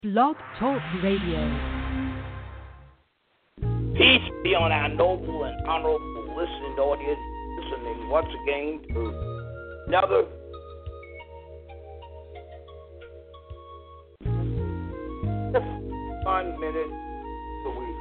Blog Talk Radio. Peace be on our noble and honorable listening audience, listening once again to another just 1 minute a week.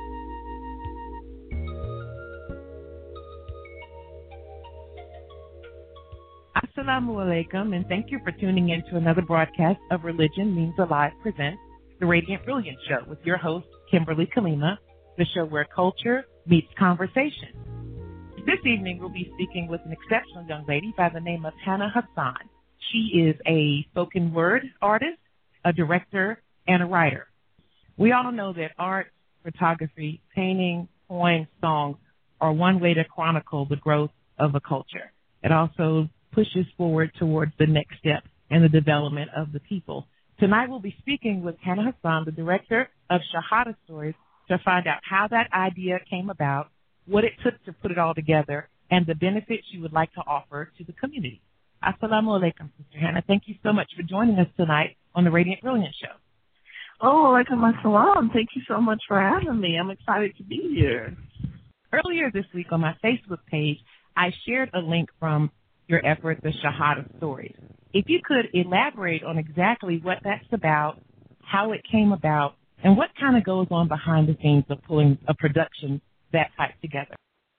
Assalamu alaikum, and thank you for tuning in to another broadcast of Religion Means Alive presents The Radiant Brilliance Show with your host, Kimberly Kalima, the show where culture meets conversation. This evening, we'll be speaking with an exceptional young lady by the name of Hannah Hassan. She is a spoken word artist, a director, and a writer. We all know that art, photography, painting, poems, songs are one way to chronicle the growth of a culture. It also pushes forward towards the next step in the development of the people. Tonight we'll be speaking with Hannah Hassan, the director of Shahada Stories, to find out how that idea came about, what it took to put it all together, and the benefits you would like to offer to the community. Assalamu alaikum, Sister Hannah. Thank you so much for joining us tonight on the Radiant Brilliance Show. Oh, alaikum assalam. Thank you so much for having me. I'm excited to be here. Earlier this week on my Facebook page, I shared a link from your effort, the Shahada Stories. If you could elaborate on exactly what that's about, how it came about, and what kind of goes on behind the scenes of pulling a production that type together.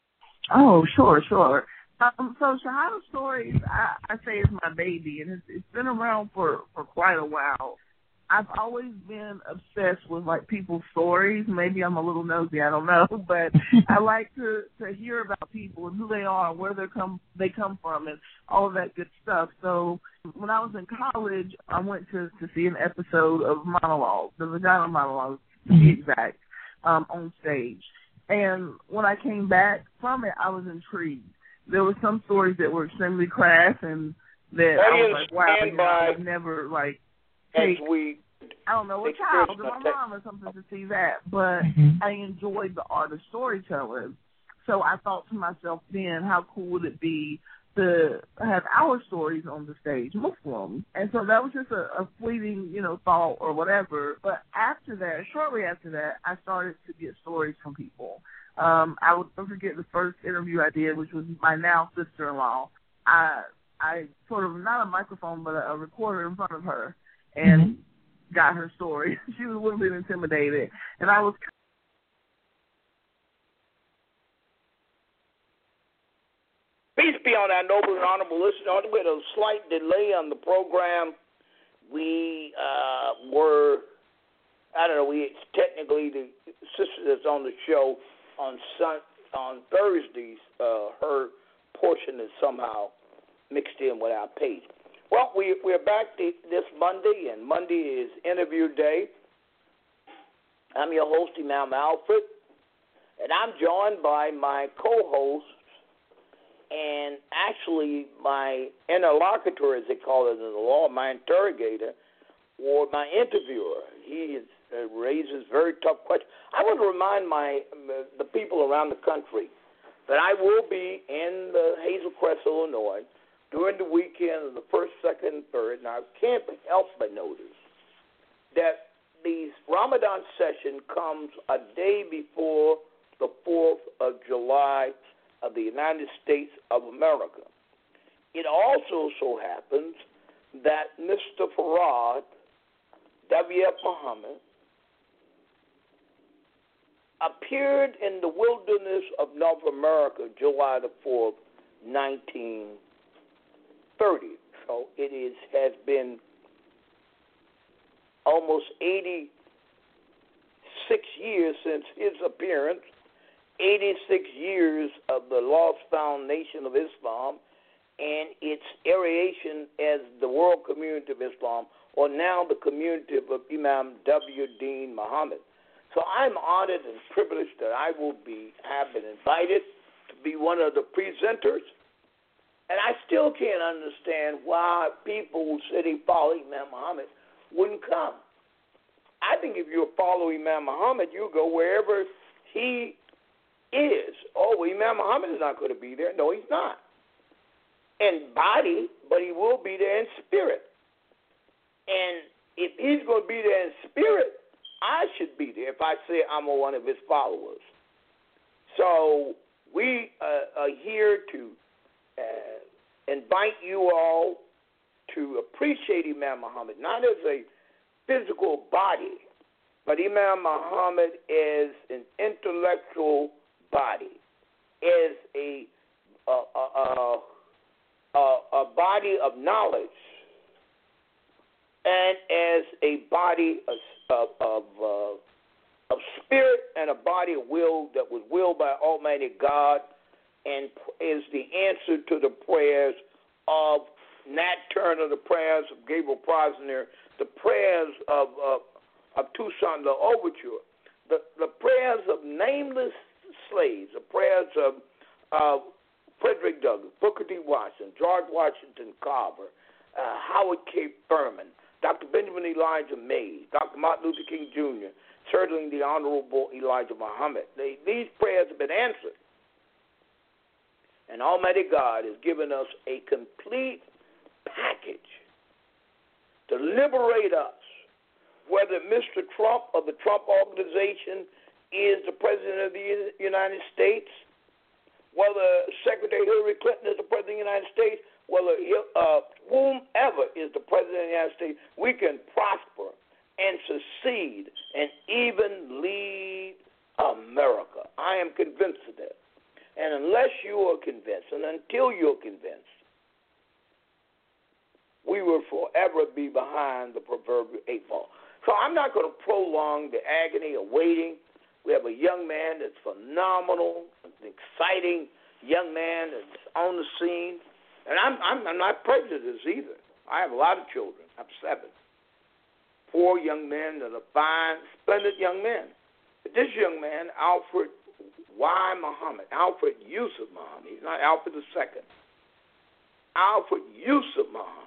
Oh, sure. So Shahada Stories, I say is my baby, and it's been around for quite a while. I've always been obsessed with, like, people's stories. Maybe I'm a little nosy, I don't know, but I like to hear about people and who they are and where they come from and all of that good stuff. So when I was in college, I went to see an episode of Monologue, the Vagina Monologue, to be exact, on stage. And when I came back from it, I was intrigued. There were some stories that were extremely crass and that I was like, wow, I would never, like, take, I don't know, a child or my mom or something to see that, but I enjoyed the art of storytelling. So I thought to myself then, how cool would it be to have our stories on the stage, Muslim? And so that was just a fleeting, thought or whatever. But after that, shortly after that, I started to get stories from people. I would never forget the first interview I did, which was my now sister-in-law. I sort of, not a microphone, but a recorder in front of her, and got her story. She was a little bit intimidated. And I was Peace be on our noble and honorable listeners. With a slight delay on the program, we technically the sister that's on the show on Thursdays, her portion is somehow mixed in with our page. Well, we're back this Monday, and Monday is interview day. I'm your host, Imam Alfred, and I'm joined by my co-host and actually my interlocutor, as they call it in the law, my interrogator, or my interviewer. He raises very tough questions. I want to remind the people around the country that I will be in Hazel Crest, Illinois, during the weekend of the 1st, 2nd, and 3rd, and I can't help but notice that the Ramadan session comes a day before the 4th of July of the United States of America. It also so happens that Mr. Farad, W.F. Muhammad, appeared in the wilderness of North America July the 4th, 1930. So it has been almost 86 years since his appearance, 86 years of the lost found nation of Islam and its aeration as the world community of Islam, or now the community of Imam W. Deen Muhammad. So I'm honored and privileged that I have been invited to be one of the presenters. And I still can't understand why people who say they follow Imam Muhammad wouldn't come. I think if you follow Imam Muhammad, you go wherever he is. Oh, well, Imam Muhammad is not going to be there. No, he's not. In body, but he will be there in spirit. And if he's going to be there in spirit, I should be there if I say I'm one of his followers. So we are here to invite you all to appreciate Imam Muhammad, not as a physical body, but Imam Muhammad is an intellectual body, is a body of knowledge, and as a body of spirit and a body of will that was willed by Almighty God, and is the answer to the prayers of Nat Turner, the prayers of Gabriel Prosner, the prayers of Toussaint L'Ouverture, the prayers of nameless slaves, the prayers of Frederick Douglass, Booker T. Washington, George Washington Carver, Howard K. Furman, Dr. Benjamin Elijah Mays, Dr. Martin Luther King Jr., certainly the Honorable Elijah Muhammad. These prayers have been answered. And Almighty God has given us a complete package to liberate us, whether Mr. Trump of the Trump Organization is the President of the United States, whether Secretary Hillary Clinton is the President of the United States, whether whomever is the President of the United States, we can prosper and succeed and even lead America. I am convinced of that. And unless you are convinced, and until you're convinced, we will forever be behind the proverbial 8 ball. So I'm not going to prolong the agony of waiting. We have a young man that's phenomenal, an exciting young man that's on the scene. And I'm not prejudiced either. I have a lot of children. I have 7. 4 young men that are fine, splendid young men. But this young man, Alfred Y. Muhammad, Alfred Yusuf Muhammad, he's not Alfred II. Alfred Yusuf Muhammad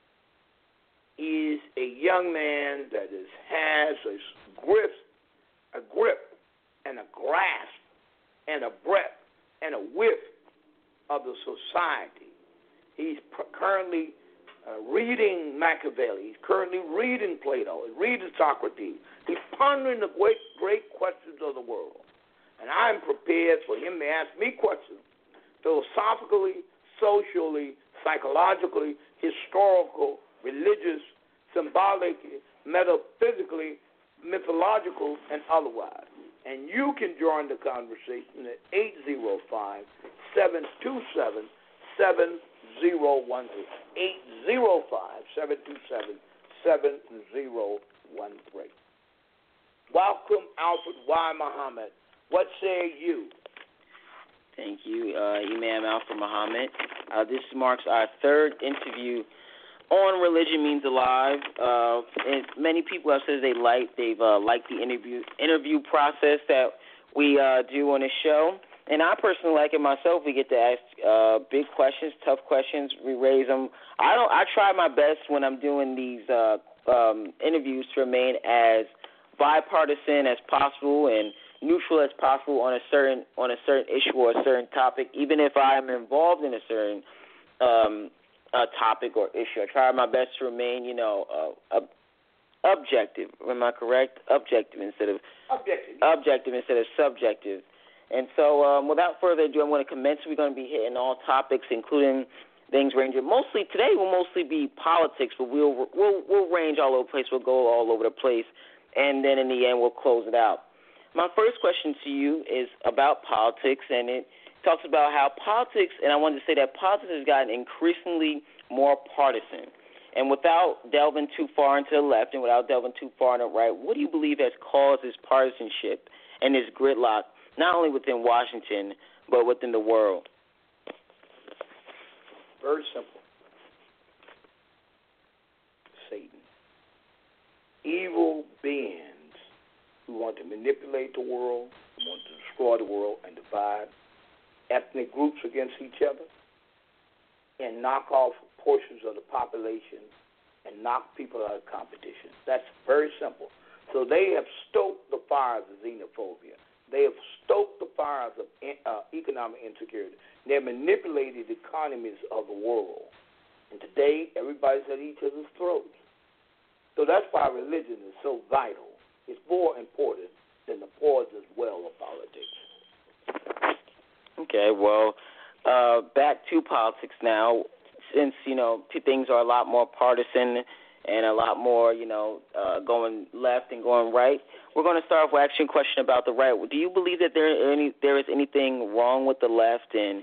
is a young man that has a grip and a grasp and a breadth and a width of the society. He's currently reading Machiavelli. He's currently reading Plato. He's reading Socrates. He's pondering the great questions of the world. And I'm prepared for him to ask me questions philosophically, socially, psychologically, historical, religious, symbolic, metaphysically, mythological, and otherwise. And you can join the conversation at 805-727-7013. 805-727-7013. Welcome, Alfred Y. Muhammad. What say you? Thank you, Imam Alfred Muhammad. This marks our 3rd interview on Religion Means Alive. And many people have said they've liked the interview process that we do on the show. And I personally like it myself. We get to ask big questions, tough questions. We raise them. I try my best when I'm doing these interviews to remain as bipartisan as possible and neutral as possible on a certain issue or a certain topic, even if I'm involved in a certain topic or issue. I try my best to remain, objective. Am I correct? Objective instead of subjective. And so, without further ado, I'm going to commence. We're going to be hitting all topics, including things ranging. Today will mostly be politics, but we'll range all over the place. We'll go all over the place, and then in the end, we'll close it out. My first question to you is about politics, and it talks about how politics, and I wanted to say that politics has gotten increasingly more partisan. And without delving too far into the left and without delving too far on the right, what do you believe has caused this partisanship and this gridlock, not only within Washington, but within the world? Very simple. Satan. Evil beings who want to manipulate the world, who want to destroy the world and divide ethnic groups against each other and knock off portions of the population and knock people out of competition. That's very simple. So they have stoked the fires of xenophobia. They have stoked the fires of economic insecurity. They have manipulated the economies of the world. And today, everybody's at each other's throats. So that's why religion is so vital. It's more important than the poisonous well of politics. Okay, well, back to politics now. Since, things are a lot more partisan and a lot more, going left and going right, we're going to start off with asking a question about the right. Do you believe that there is anything wrong with the left and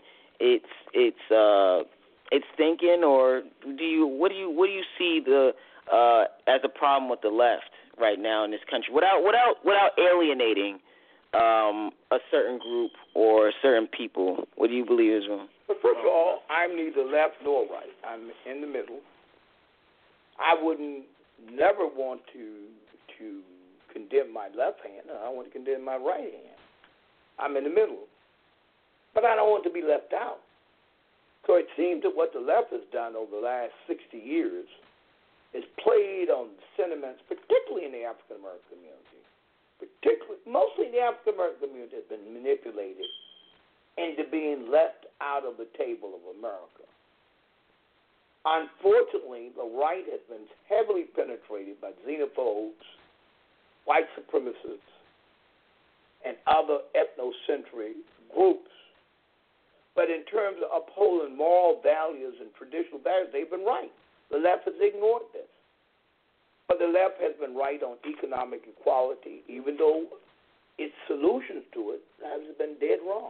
its thinking, or what do you see as a problem with the left right now in this country without alienating a certain group or certain people? What do you believe is wrong? But first of all, I'm neither left nor right. I'm in the middle. I wouldn't never want to condemn my left hand. I want to condemn my right hand. I'm in the middle. But I don't want to be left out. So it seems that what the left has done over the last 60 years is played on sentiments, particularly in the African American community. Mostly the African American community has been manipulated into being left out of the table of America. Unfortunately, the right has been heavily penetrated by xenophobes, white supremacists, and other ethnocentric groups. But in terms of upholding moral values and traditional values, they've been right. The left has ignored this. But the left has been right on economic equality, even though its solutions to it have been dead wrong.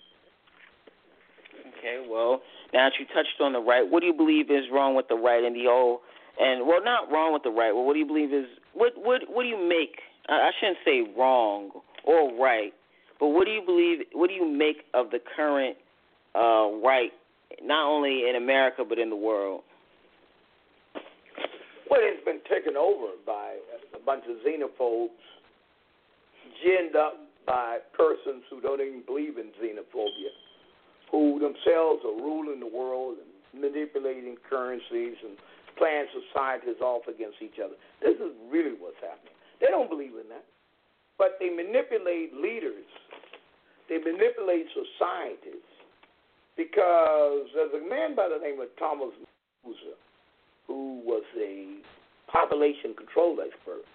Okay, well, now that you touched on the right, what do you believe is wrong with the right and not wrong with the right, well, what do you believe is, what do you make, I shouldn't say wrong or right, but what do you make of the current right, not only in America but in the world? Well, it's been taken over by a bunch of xenophobes, ginned up by persons who don't even believe in xenophobia, who themselves are ruling the world and manipulating currencies and playing societies off against each other. This is really what's happening. They don't believe in that. But they manipulate leaders. They manipulate societies because there's a man by the name of Thomas Musa who was a population control expert.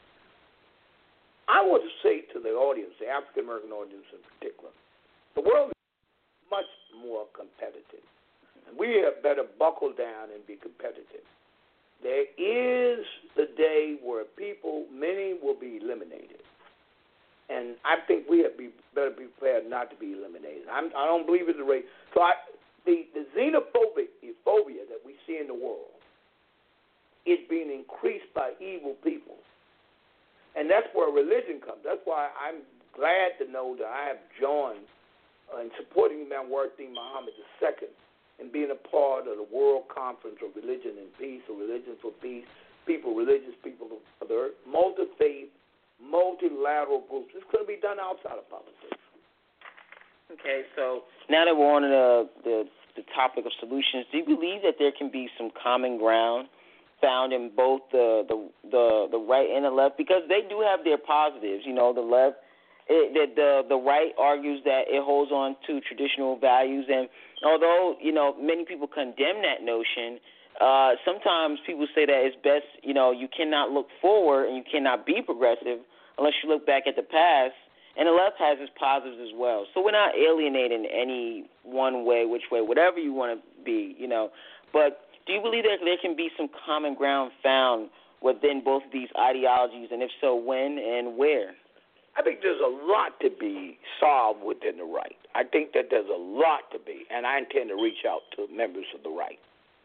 I want to say to the audience, the African-American audience in particular, the world is much more competitive. And we have better buckle down and be competitive. There is the day where many will be eliminated. And I think we have better be prepared not to be eliminated. I don't believe it's a race. So the xenophobic phobia that we see in the world is being increased by evil people. And that's where religion comes. That's why I'm glad to know that I have joined in supporting Imam Warith Muhammad II and being a part of the World Conference of Religion and Peace, or Religion for Peace, religious people of the earth, multi-faith, multilateral groups. It's going to be done outside of politics. Okay, so now that we're on the topic of solutions, do you believe that there can be some common ground found in both the right and the left? Because they do have their positives. The left, the right argues that it holds on to traditional values, and although many people condemn that notion, sometimes people say that it's best. You cannot look forward and you cannot be progressive unless you look back at the past. And the left has its positives as well. So we're not alienating any one way, which way, whatever you want to be, But do you believe that there can be some common ground found within both of these ideologies, and if so, when and where? I think there's a lot to be solved within the right. I think that there's a lot to be, and I intend to reach out to members of the right.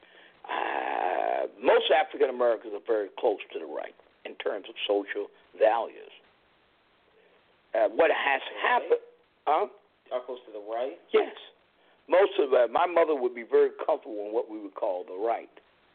Most African Americans are very close to the right in terms of social values. What has happened? Are close to the right? Yes. Most of my mother would be very comfortable in what we would call the right.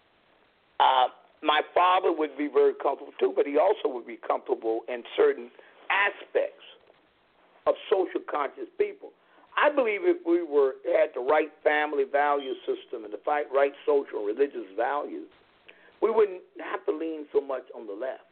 My father would be very comfortable too, but he also would be comfortable in certain aspects of social conscious people. I believe if we had the right family value system and the right social and religious values, we wouldn't have to lean so much on the left.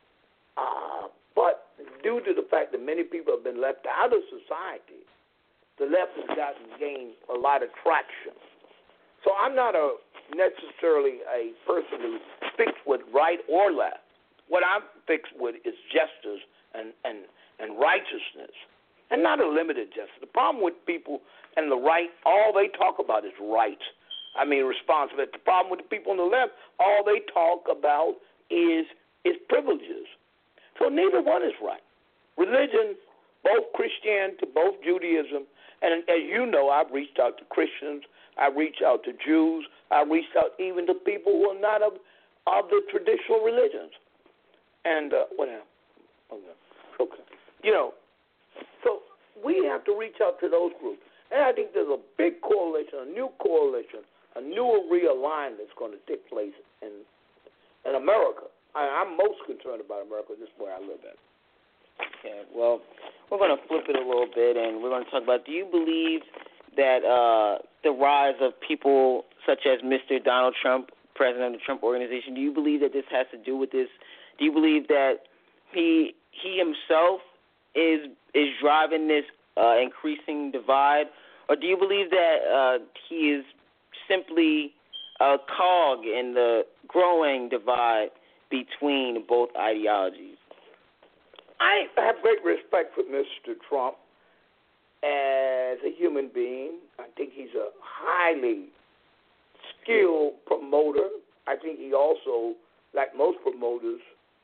But due to the fact that many people have been left out of society, the left has gained a lot of traction. So I'm not necessarily a person who speaks with right or left. What I'm fixed with is justice and righteousness, and not a limited justice. The problem with people and the right, all they talk about is rights. I mean, responsibility. The problem with the people on the left, all they talk about is privileges. So neither one is right. Religion, both Christianity, both Judaism, and as you know, I've reached out to Christians, I've reached out to Jews, I've reached out even to people who are not of the traditional religions. And what happened? Okay. So we have to reach out to those groups. And I think there's a big coalition, a new realignment that's going to take place in America. I'm most concerned about America. This is where I live at. Okay, well, we're going to flip it a little bit, and we're going to talk about, do you believe that the rise of people such as Mr. Donald Trump, president of the Trump Organization, do you believe that this has to do with this? Do you believe that he himself is driving this increasing divide, or do you believe that he is simply a cog in the growing divide between both ideologies? I have great respect for Mr. Trump as a human being. I think he's a highly skilled promoter. I think he also, like most promoters,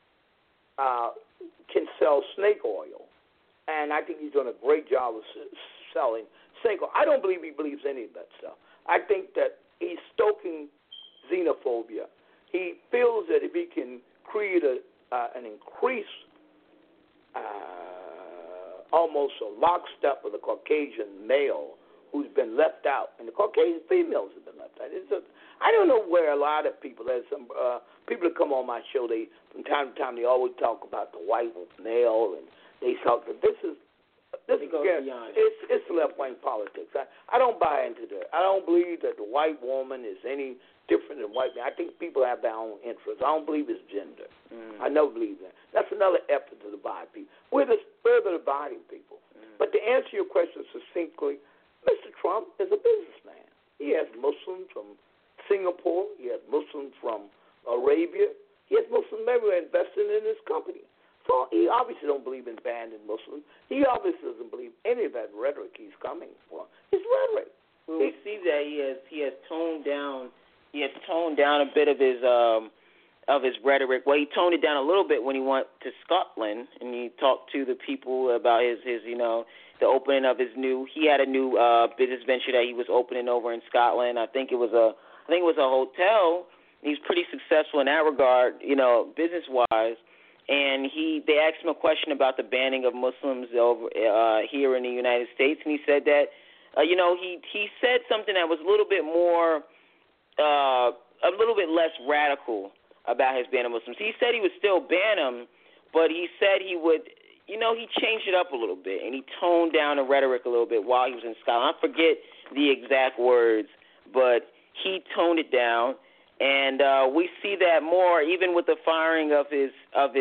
can sell snake oil. And I think he's done a great job of selling snake oil. I don't believe he believes any of that stuff. I think that he's stoking xenophobia. He feels that if he can create an increase, almost a lockstep with the Caucasian male who's been left out, and the Caucasian females have been left out. I don't know where a lot of people, there's some people that come on my show, they from time to time they always talk about the white male, and they talk that this is it's left-wing politics. I don't buy into that. I don't believe that the white woman is any different than white man. I think people have their own interests. I don't believe it's gender. I never believe that. That's another effort to divide people. We're the further dividing people. But to answer your question succinctly, Mr. Trump is a businessman. He has Muslims from Singapore. He has Muslims from Arabia. He has Muslims everywhere investing in his company. So he obviously don't believe in banning Muslims. He obviously doesn't believe any of that rhetoric he's coming for. It's rhetoric. Well, we see that he has toned down. He has toned down a bit of his rhetoric. Well, he toned it down a little bit when he went to Scotland and he talked to the people about his the opening of his new. He had a new business venture that he was opening over in Scotland. I think it was a hotel. He's pretty successful in that regard, business wise. And they asked him a question about the banning of Muslims over here in the United States, and he said that he said something that was a little bit more. A little bit less radical about his ban of Muslims. He said he would still ban them, but he said he would, he changed it up a little bit, and he toned down the rhetoric a little bit while he was in Scotland. I forget the exact words, but he toned it down, and we see that more even with the firing of his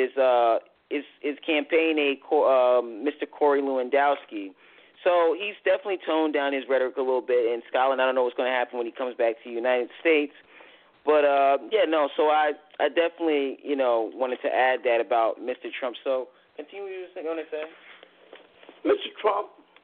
campaign aide, Mr. Corey Lewandowski. So he's definitely toned down his rhetoric a little bit in Scotland. I don't know what's going to happen when he comes back to the United States. But, so I definitely, wanted to add that about Mr. Trump. So continue what you were going to say. Mr. Trump,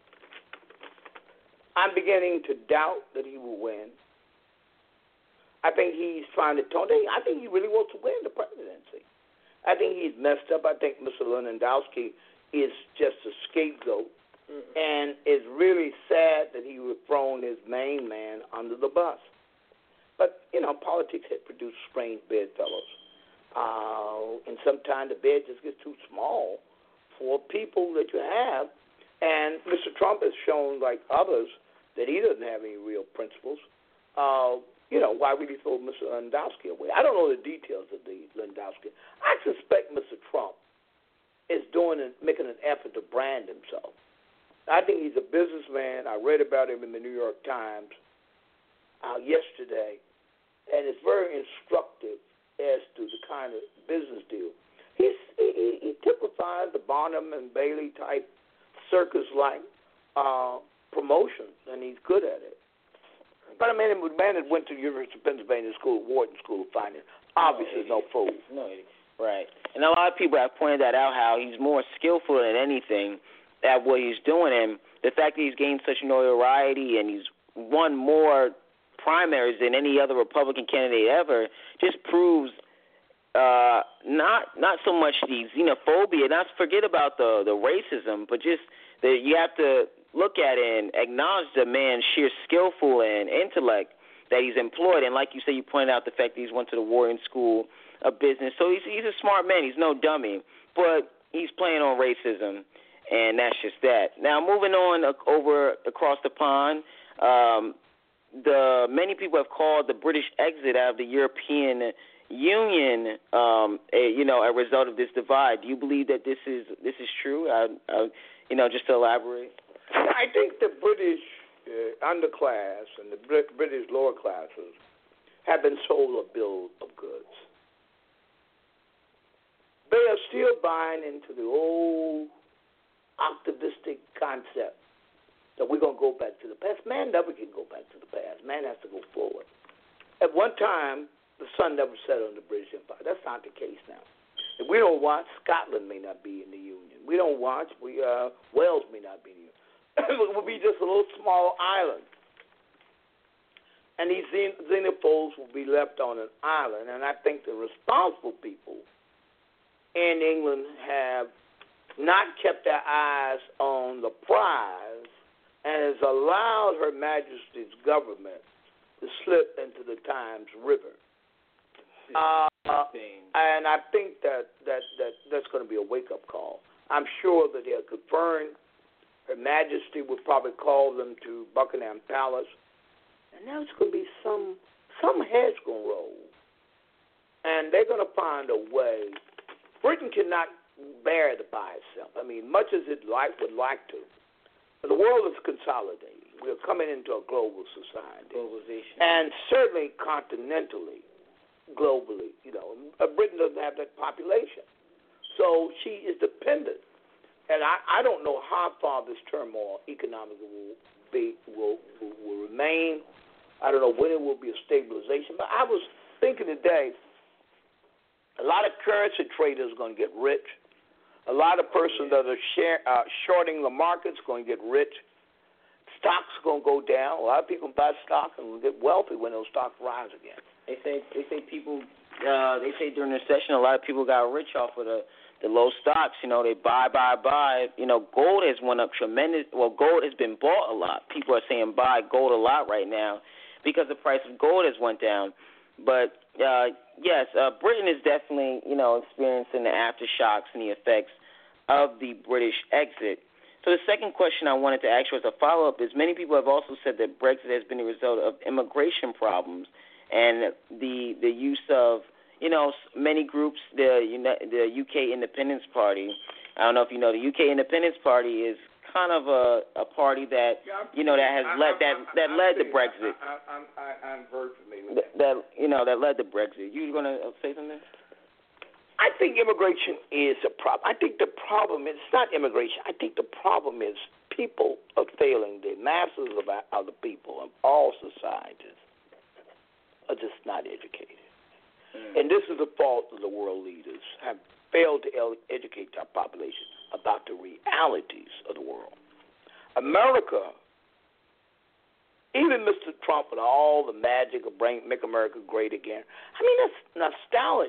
I'm beginning to doubt that he will win. I think he's trying to tone down. I think he really wants to win the presidency. I think he's messed up. I think Mr. Lewandowski is just a scapegoat. And it's really sad that he would thrown his main man under the bus. But, politics had produced strange bedfellows. And sometimes the bed just gets too small for people that you have. And Mr. Trump has shown, like others, that he doesn't have any real principles. Why would he throw Mr. Lewandowski away? I don't know the details of the Lewandowski. I suspect Mr. Trump is making an effort to brand himself. I think he's a businessman. I read about him in the New York Times yesterday, and it's very instructive as to the kind of business deal. He typifies the Barnum and Bailey type circus-like promotions, and he's good at it. But a man that went to the University of Pennsylvania Wharton School of Finance obviously is no fool. No, right. And a lot of people have pointed that out, how he's more skillful than anything at what he's doing. And the fact that he's gained such notoriety and he's won more primaries than any other Republican candidate ever just proves not so much the xenophobia, not forget about the racism, but just that you have to look at it and acknowledge the man's sheer skillful and intellect that he's employed. And like you said, you pointed out the fact that he's went to the Wharton School of Business. So he's a smart man. He's no dummy. But he's playing on racism, and that's just that. Now, moving on over across the pond, many people have called the British exit out of the European Union, a result of this divide. Do you believe that this is true? Just to elaborate. I think the British underclass and the British lower classes have been sold a bill of goods. They are still buying into the old optimistic concept that we're going to go back to the past. Man never can go back to the past. Man has to go forward. At one time, the sun never set on the British Empire. That's not the case now. If we don't watch, Scotland may not be in the Union. We don't watch, Wales may not be in the Union. It will be just a little small island. And these xenophobes will be left on an island. And I think the responsible people in England have not kept their eyes on the prize and has allowed Her Majesty's government to slip into the Thames River. And I think that's going to be a wake-up call. I'm sure that they'll confirm. Her Majesty would probably call them to Buckingham Palace, and there's going to be some heads going to roll, and they're going to find a way. Britain cannot bear it by itself. I mean, much as it would like to, but the world is consolidating. We're coming into a global society, globalization, and certainly continentally, globally. Britain doesn't have that population, so she is dependent. And I don't know how far this turmoil economically will remain. I don't know when it will be a stabilization. But I was thinking today, a lot of currency traders are going to get rich. A lot of persons that are shorting the market's going to get rich. Stocks are going to go down. A lot of people buy stock and will get wealthy when those stocks rise again. They say people. They say during the recession, a lot of people got rich off of the low stocks. They buy. Gold has went up tremendous. Well, gold has been bought a lot. People are saying buy gold a lot right now because the price of gold has went down. But yes, Britain is definitely experiencing the aftershocks and the effects of the British exit. So the second question I wanted to ask you as a follow-up is, many people have also said that Brexit has been a result of immigration problems and the use of many groups, the UK Independence Party. I don't know if you know, the UK Independence Party is kind of a party that that led to Brexit. I'm very familiar with that led to Brexit. You going to say something? I think immigration is a problem. I think the problem is not immigration. I think the problem is people are failing. The masses of the people of all societies are just not educated. And this is the fault of the world leaders, have failed to educate our population about the realities of the world. America, even Mr. Trump with all the magic of Make America Great Again, I mean, that's nostalgia.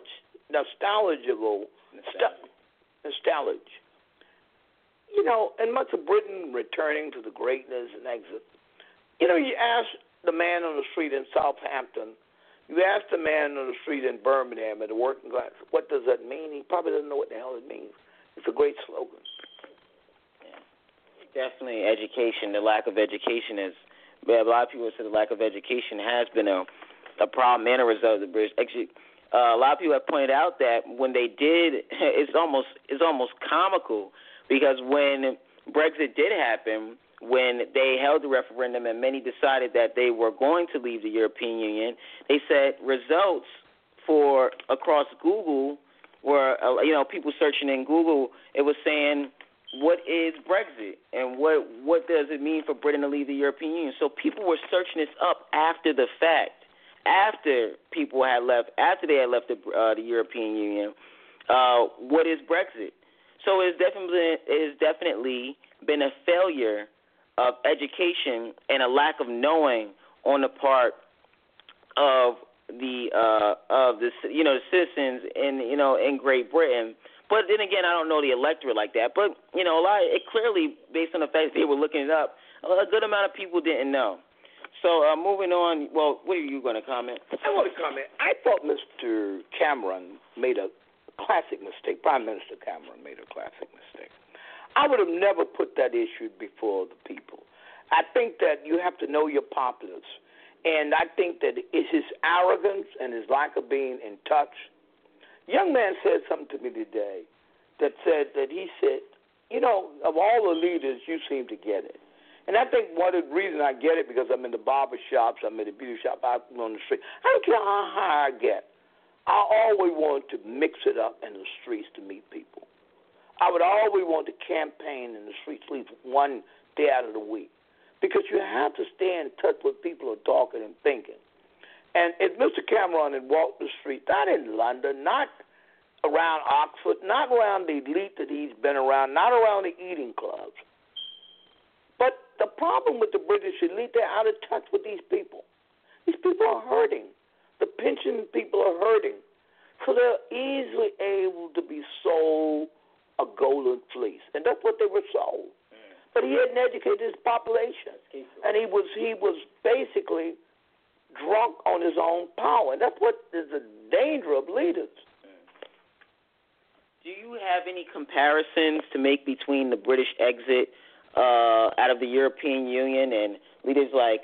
And much of Britain returning to the greatness and exit. You ask the man on the street in Southampton, you ask the man on the street in Birmingham at the working class, what does that mean? He probably doesn't know what the hell it means. It's a great slogan. Yeah. Definitely education. The lack of education a lot of people say the lack of education has been a problem and a result of the British exit. A lot of people have pointed out that when they did, it's almost comical, because when Brexit did happen, when they held the referendum and many decided that they were going to leave the European Union, they said results for across Google were, people searching in Google, it was saying, what is Brexit and what does it mean for Britain to leave the European Union? So people were searching this up after the fact, after people had left, after they had left the European Union. what is Brexit? So it's definitely been a failure of education and a lack of knowing on the part of the citizens in Great Britain. But then again, I don't know the electorate like that. But it clearly, based on the fact that they were looking it up, a good amount of people didn't know. So moving on. Well, what are you going to comment? I want to comment. I thought Mr. Cameron made a classic mistake. Prime Minister Cameron made a classic mistake. I would have never put that issue before the people. I think that you have to know your populace. And I think that it's his arrogance and his lack of being in touch. Young man said something to me today that he said, of all the leaders, you seem to get it. And I think one of the reasons I get it because I'm in the barber shops, I'm in the beauty shop, I'm on the street. I don't care how high I get. I always want to mix it up in the streets to meet people. I would always want to campaign in the streets at least one day out of the week because you have to stay in touch with people who are talking and thinking. And if Mr. Cameron had walked the street, not in London, not around Oxford, not around the elite that he's been around, not around the eating clubs. But the problem with the British elite, they're out of touch with these people. These people are hurting. The pension people are hurting. So they're easily able to be sold a golden fleece. And that's what they were sold. But he hadn't educated his population. And he was basically drunk on his own power. And that's what is the danger of leaders. Do you have any comparisons to make between the British exit out of the European Union and leaders like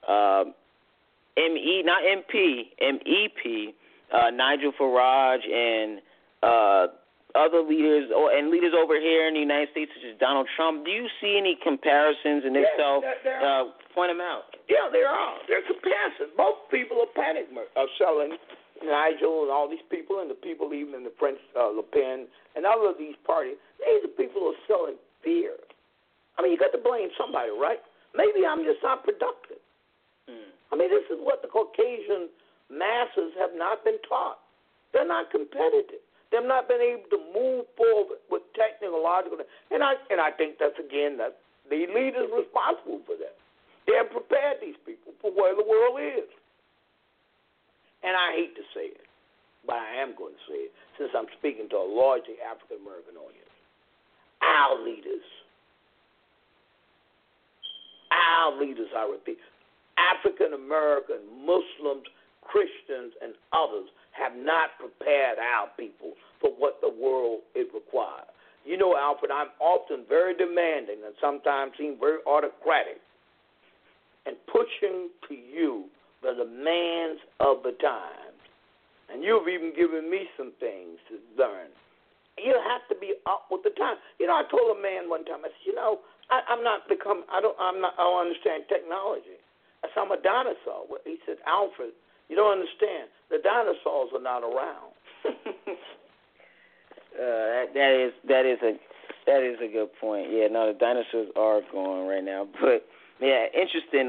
MEP, Nigel Farage and other leaders and leaders over here in the United States such as Donald Trump? Do you see any comparisons? And if so, point them out. Yeah, there are. There are comparisons. Both people are selling Nigel and all these people and the people even in the French Le Pen and all of these parties. These are people who are selling fear. I mean, you got to blame somebody, right? Maybe I'm just not productive. I mean, this is what the Caucasian masses have not been taught. They're not competitive. They've not been able to move forward with technological. And I think that's, again, that the elite is responsible for that. They have prepared these people for where the world is. And I hate to say it, but I am going to say it since I'm speaking to a largely African-American audience. Our leaders, I repeat, African-American, Muslims, Christians, and others have not prepared our people for what the world it requires. You know, Alfred, I'm often very demanding and sometimes seem very autocratic and pushing to you the demands of the times. And you've even given me some things to learn. You have to be up with the time. You know, I told a man one time, I said, I don't understand technology. I said, I'm a dinosaur. He said, Alfred, you don't understand. The dinosaurs are not around. That is a good point. Yeah, no, the dinosaurs are gone right now. But yeah, interesting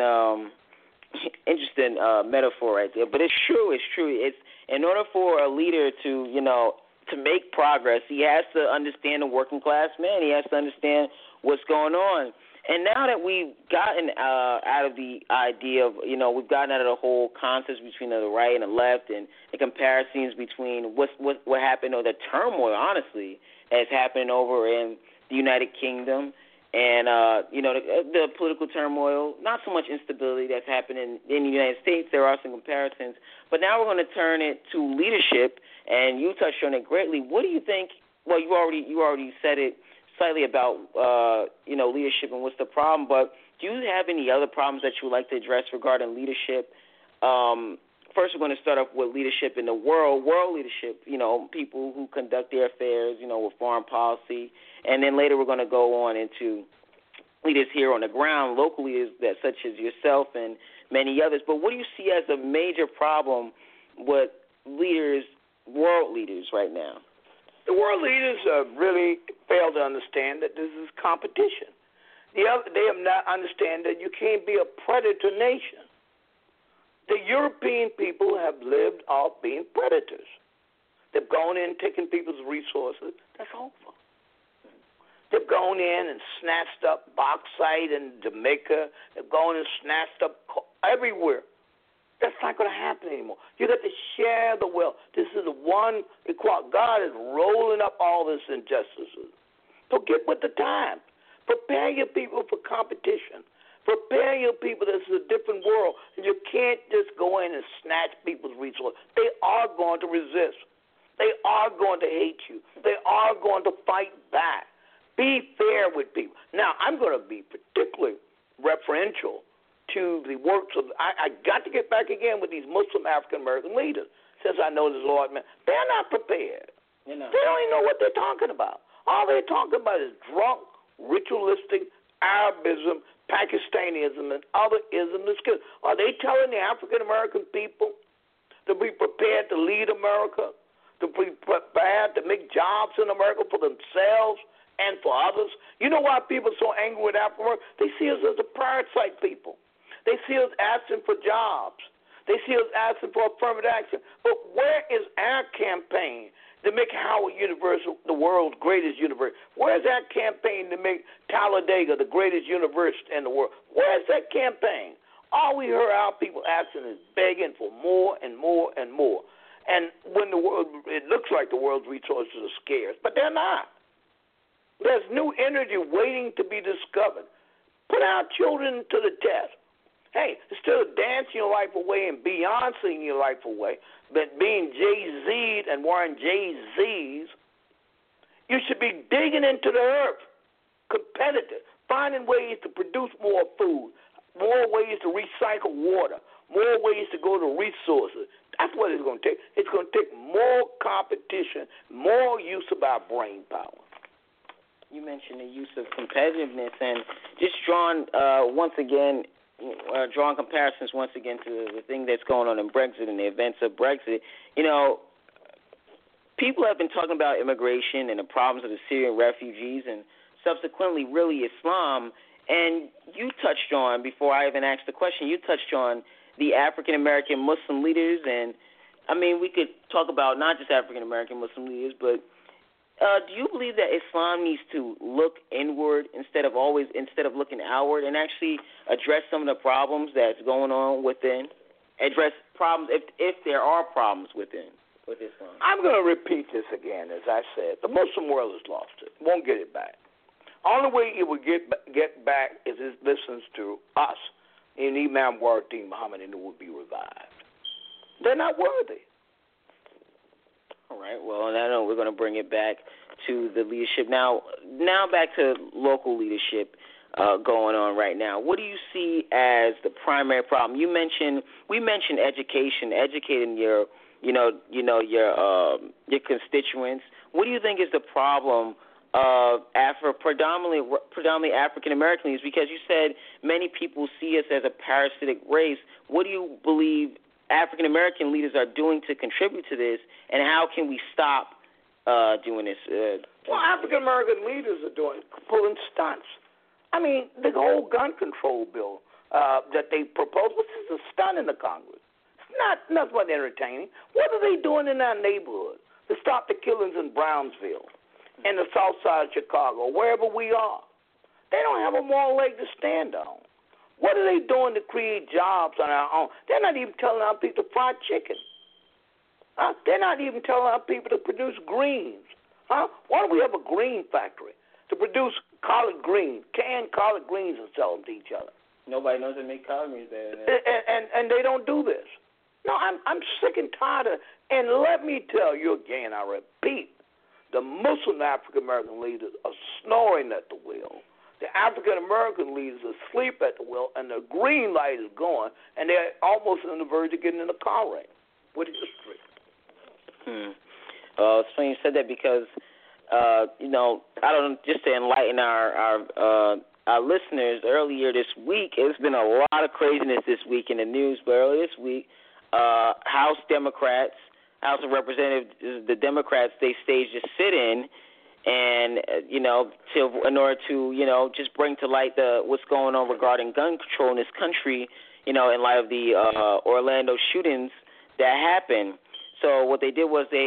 metaphor right there. But it's true. It's in order for a leader to make progress, he has to understand the working class man. He has to understand what's going on. And now that we've gotten out of the idea of, we've gotten out of the whole concepts between the right and the left and the comparisons between what happened or the turmoil, honestly, that's happening over in the United Kingdom and, the political turmoil, not so much instability that's happening in the United States. There are some comparisons. But now we're going to turn it to leadership, and you touched on it greatly. What do you think? Well, you already said it slightly about, leadership and what's the problem, but do you have any other problems that you would like to address regarding leadership? First, we're going to start off with leadership in the world leadership, people who conduct their affairs, with foreign policy, and then later we're going to go on into leaders here on the ground, local leaders such as yourself and many others. But what do you see as a major problem with world leaders right now? The world leaders really fail to understand that this is competition. They have not understand that you can't be a predator nation. The European people have lived off being predators. They've gone in, taken people's resources. That's over. They've gone in and snatched up bauxite in Jamaica. They've gone and snatched up everywhere. That's not going to happen anymore. You got to share the wealth. This is the one equality. God is rolling up all this injustices. So get with the time. Prepare your people for competition. Prepare your people. This is a different world. And you can't just go in and snatch people's resources. They are going to resist. They are going to hate you. They are going to fight back. Be fair with people. Now, I'm going to be particularly referential to the works of, I got to get back again with these Muslim African-American leaders, since I know this Lord, man. They're not prepared. They don't even know what they're talking about. All they're talking about is drunk, ritualistic, Arabism, Pakistanism, and other isms. Are they telling the African-American people to be prepared to lead America, to be prepared to make jobs in America for themselves and for others? You know why people are so angry with African-Americans? They see us as a parasite people. They see us asking for jobs. They see us asking for affirmative action. But where is our campaign to make Howard University the world's greatest university? Where's our campaign to make Talladega the greatest university in the world? Where's that campaign? All we hear our people asking is begging for more and more and more. And when the world, it looks like the world's resources are scarce, but they're not. There's new energy waiting to be discovered. Put our children to the test. Hey, instead of dancing your life away and Beyonceing your life away, but being Jay-Z'd and wearing Jay-Z's, you should be digging into the earth, competitive, finding ways to produce more food, more ways to recycle water, more ways to go to resources. That's what it's going to take. It's going to take more competition, more use of our brain power. You mentioned the use of competitiveness, and just drawing comparisons once again to the thing that's going on in Brexit and the events of Brexit. You know, people have been talking about immigration and the problems of the Syrian refugees and subsequently really Islam. And you touched on, before I even asked the question, you touched on the African-American Muslim leaders. And, I mean, we could talk about not just African-American Muslim leaders, but do you believe that Islam needs to look inward instead of looking outward and actually address some of the problems that's going on within? Address problems if there are problems with Islam. I'm going to repeat this again, as I said. The Muslim world has lost it. Won't get it back. Only way it will get back is it listens to us and Imam Waridin Muhammad, and it will be revived. They're not worthy. All right. Well, I know we're going to bring it back to the leadership. Now back to local leadership going on right now. What do you see as the primary problem? We mentioned education, educating your constituents. What do you think is the problem of predominantly African American leaders? Because you said many people see us as a parasitic race. What do you believe African American leaders are doing to contribute to this, and how can we stop doing this? Well, African American leaders are pulling stunts. I mean, the whole gun control bill that they proposed, which is a stunt in the Congress. It's not nothing entertaining. What are they doing in our neighborhood to stop the killings in Brownsville, in the South Side of Chicago, wherever we are? They don't have a moral leg to stand on. What are they doing to create jobs on our own? They're not even telling our people to fry chicken. They're not even telling our people to produce greens. Why don't we have a green factory to produce collard greens, canned collard greens, and sell them to each other? Nobody knows how to make collard greens there. And they don't do this. No, I'm sick and tired of it. And let me tell you again, I repeat, the Muslim African-American leaders are snoring at the wheel. The African-American leaders are asleep at the wheel, and the green light is going, and they're almost on the verge of getting in a car wreck with history. It's funny you said that because, I don't know, just to enlighten our listeners, earlier this week, it's been a lot of craziness this week in the news, but earlier this week, House of Representatives, the Democrats, they staged a sit-in, and in order to just bring to light what's going on regarding gun control in this country, in light of the Orlando shootings that happened. So what they did was they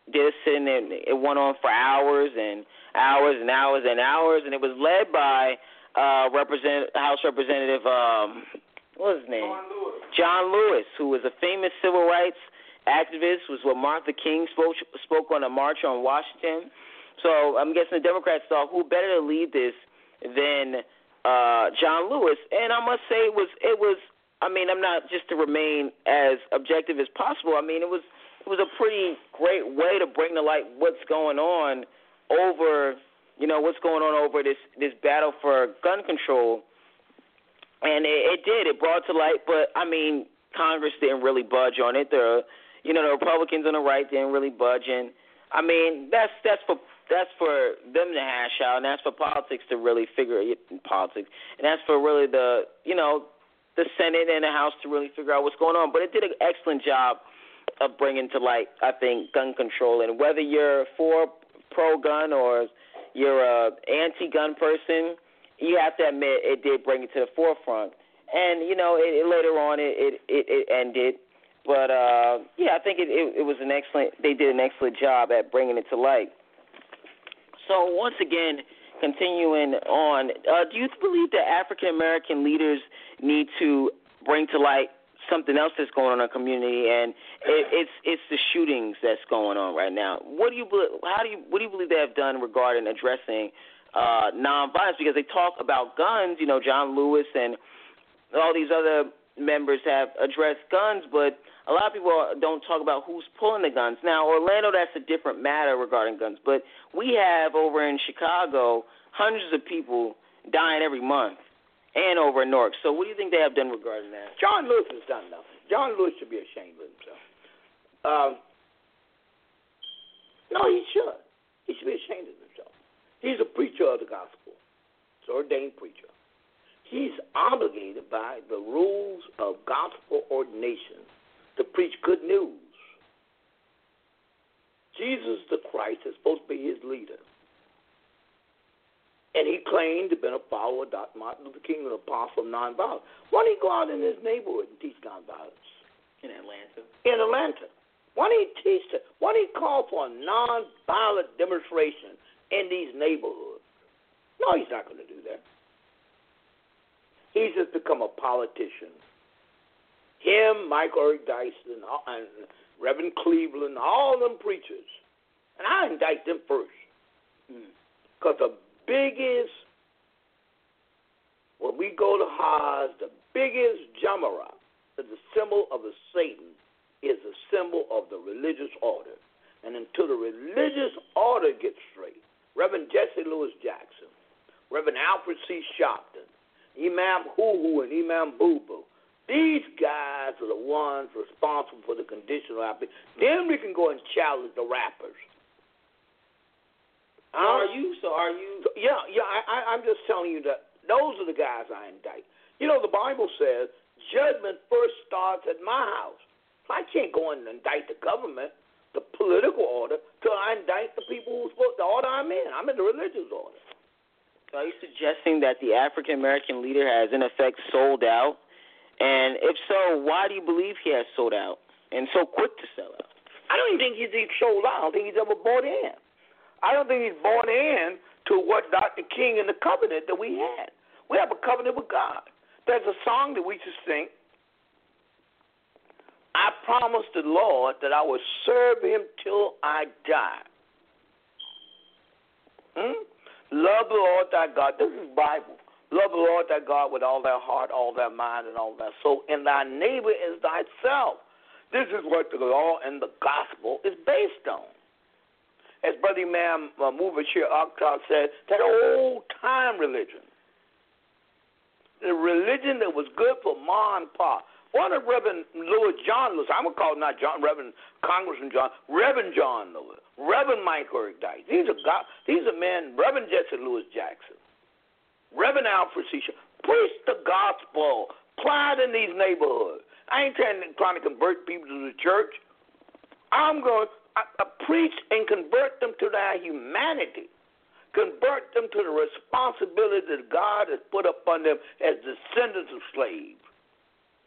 did a sit-in, and it went on for hours and hours and hours and hours, and it was led by House Representative, what was his name? John Lewis, who was a famous civil rights activist, was what Martha King spoke on a march on Washington. So I'm guessing the Democrats thought, who better to lead this than John Lewis? And I must say it was. I mean, I'm not just to remain as objective as possible. I mean, it was a pretty great way to bring to light what's going on over this battle for gun control. And it did. It brought to light, but I mean, Congress didn't really budge on it. The Republicans on the right didn't really budge, and I mean, that's for them to hash out, and that's for politics to really figure it in politics, and that's for really the Senate and the House to really figure out what's going on. But it did an excellent job of bringing to light, I think, gun control, and whether you're for pro-gun or you're a anti-gun person, you have to admit it did bring it to the forefront. And later on it ended, but I think it was an excellent. They did an excellent job at bringing it to light. So once again, continuing on, do you believe that African American leaders need to bring to light something else that's going on in our community, and it's the shootings that's going on right now? What do you believe they have done regarding addressing nonviolence? Because they talk about guns, John Lewis and all these other members have addressed guns, but a lot of people don't talk about who's pulling the guns. Now, Orlando, that's a different matter regarding guns, but we have over in Chicago hundreds of people dying every month, and over in Newark. So what do you think they have done regarding that? John Lewis has done nothing. John Lewis should be ashamed of himself. No, he should. He should be ashamed of himself. He's a preacher of the gospel. He's an ordained preacher. He's obligated by the rules of gospel ordination to preach good news. Jesus the Christ is supposed to be his leader. And he claimed to have been a follower of Dr. Martin Luther King, an apostle of nonviolence. Why don't he go out in his neighborhood and teach nonviolence? In Atlanta. In Atlanta. Why don't he teach it? Why don't he call for a nonviolent demonstration in these neighborhoods? No, he's not going to do that. He's just become a politician. Him, Michael Eric Dyson, and Reverend Cleveland, all them preachers. And I indict them first. Because the biggest, when we go to Hajj, the biggest Jamara, the symbol of the Satan, is the symbol of the religious order. And until the religious order gets straight, Reverend Jesse Louis Jackson, Reverend Alfred C. Sharpton, Imam Hoo and Imam Boo Boo, these guys are the ones responsible for the condition of our people. Then we can go and challenge the rappers. Are you? Yeah. I'm just telling you that those are the guys I indict. The Bible says judgment first starts at my house. I can't go and indict the government, the political order, till I indict the people who's supposed the order I'm in. I'm in the religious order. So are you suggesting that the African American leader has in effect sold out? And if so, why do you believe he has sold out and so quick to sell out? I don't even think he's sold out. I don't think he's ever bought in. I don't think he's bought in to what Dr. King and the covenant that we had. We have a covenant with God. There's a song that we just sing. I promised the Lord that I would serve him till I die. Love the Lord thy God. This is Bible. Love the Lord thy God with all their heart, all their mind, and all their soul, and thy neighbor is thyself. This is what the law and the gospel is based on. As Brother Imam Mubashir Akhtar said, that old-time religion, the religion that was good for Ma and Pa. One of Reverend John Lewis, I'm going to call him not John, Reverend Congressman John, Reverend John Lewis, Reverend Michael Eric Dyson. These are men, Reverend Jesse Louis Jackson, Reverend Alfred C. Preach the gospel. Apply it in these neighborhoods. I ain't trying to convert people to the church. I'm going to preach and convert them to their humanity. Convert them to the responsibility that God has put upon them as descendants of slaves.